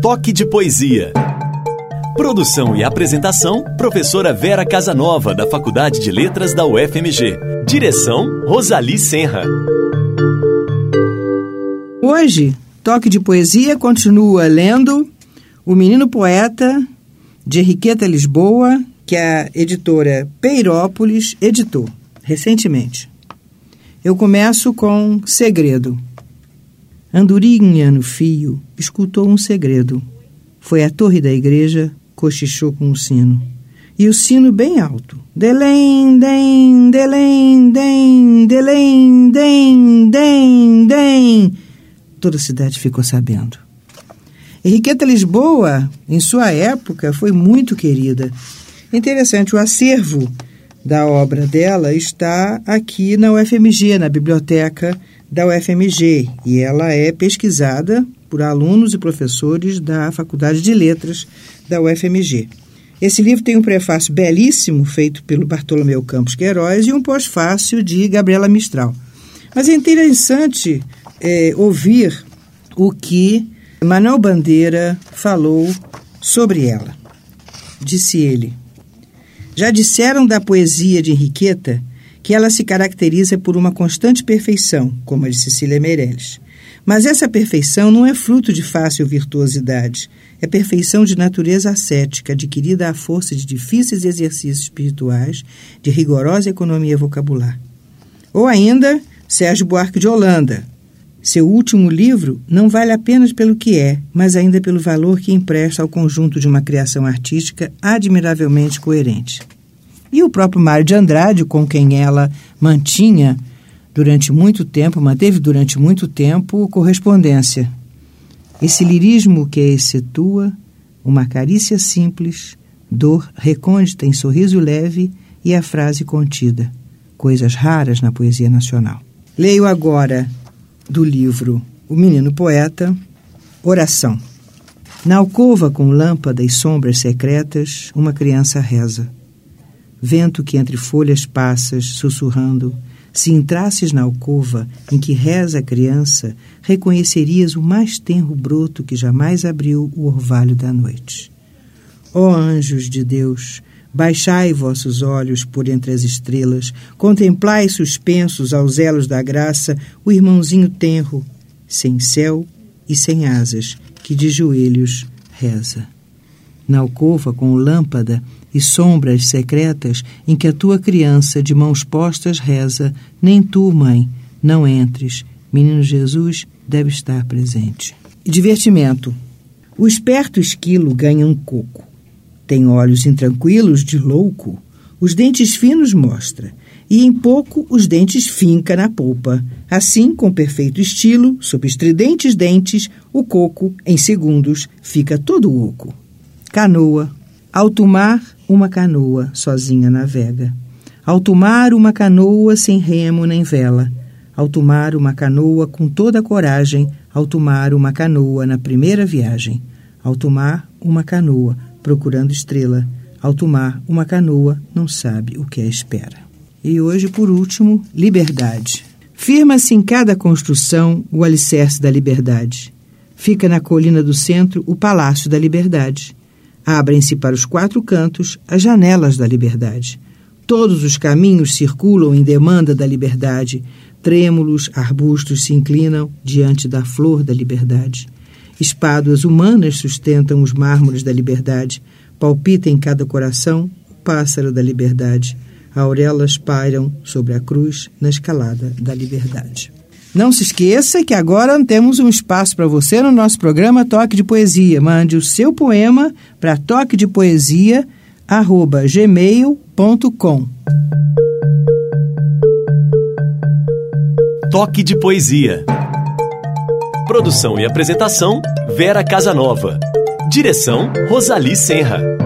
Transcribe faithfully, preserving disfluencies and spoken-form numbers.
Toque de Poesia. Produção e apresentação, professora Vera Casanova, da Faculdade de Letras da U F M G. Direção, Rosali Senra. Hoje, Toque de Poesia continua lendo O Menino Poeta, de Henriqueta Lisboa, que a editora Peirópolis editou recentemente. Eu começo com Segredo. Andorinha no fio escutou um segredo. Foi à torre da igreja, cochichou com o sino. E o sino bem alto. Delém, dem, delém, dem, delém, dem, dem, dem. Toda a cidade ficou sabendo. Henriqueta Lisboa, em sua época, foi muito querida. Interessante, o acervo da obra dela está aqui na U F M G, na biblioteca da U F M G, e ela é pesquisada por alunos e professores da Faculdade de Letras da U F M G. Esse livro tem um prefácio belíssimo, feito pelo Bartolomeu Campos Queiroz, e um pós-fácio de Gabriela Mistral. Mas é interessante é, ouvir o que Manuel Bandeira falou sobre ela. Disse ele: já disseram da poesia de Henriqueta que ela se caracteriza por uma constante perfeição, como a de Cecília Meirelles. Mas essa perfeição não é fruto de fácil virtuosidade. É perfeição de natureza ascética, adquirida à força de difíceis exercícios espirituais, de rigorosa economia vocabular. Ou ainda, Sérgio Buarque de Holanda. Seu último livro não vale apenas pelo que é, mas ainda pelo valor que empresta ao conjunto de uma criação artística admiravelmente coerente. E o próprio Mário de Andrade, com quem ela mantinha durante muito tempo, manteve durante muito tempo correspondência. Esse lirismo que a excetua, uma carícia simples, dor recôndita em sorriso leve e a frase contida, coisas raras na poesia nacional. Leio agora do livro O Menino Poeta, Oração. Na alcova com lâmpada e sombras secretas, uma criança reza. Vento que entre folhas passas, sussurrando, se entrasses na alcova em que reza a criança, reconhecerias o mais tenro broto que jamais abriu o orvalho da noite. Ó anjos de Deus, baixai vossos olhos por entre as estrelas, contemplai suspensos aos elos da graça o irmãozinho tenro, sem céu e sem asas, que de joelhos reza. Na alcova com lâmpada e sombras secretas em que a tua criança de mãos postas reza, nem tu, mãe, não entres, menino Jesus deve estar presente. E divertimento. O esperto esquilo ganha um coco. Tem olhos intranquilos de louco, os dentes finos mostra, e em pouco os dentes finca na polpa. Assim, com perfeito estilo, sob estridentes dentes, o coco, em segundos, fica todo oco. Canoa. Alto mar, uma canoa, sozinha navega. Alto mar, uma canoa, sem remo nem vela. Alto mar, uma canoa, com toda a coragem. Alto mar, uma canoa, na primeira viagem. Alto mar, uma canoa, procurando estrela. Alto mar, uma canoa, não sabe o que a espera. E hoje, por último, liberdade. Firma-se em cada construção o alicerce da liberdade. Fica na colina do centro o palácio da liberdade. Abrem-se para os quatro cantos as janelas da liberdade. Todos os caminhos circulam em demanda da liberdade. Trêmulos arbustos se inclinam diante da flor da liberdade. Espáduas humanas sustentam os mármores da liberdade. Palpita em cada coração o pássaro da liberdade. Aurelas pairam sobre a cruz na escalada da liberdade. Não se esqueça que agora temos um espaço para você no nosso programa Toque de Poesia. Mande o seu poema para toquedepoesia arroba gmail ponto com. Toque de Poesia. Produção e apresentação, Vera Casanova. Direção, Rosali Senra.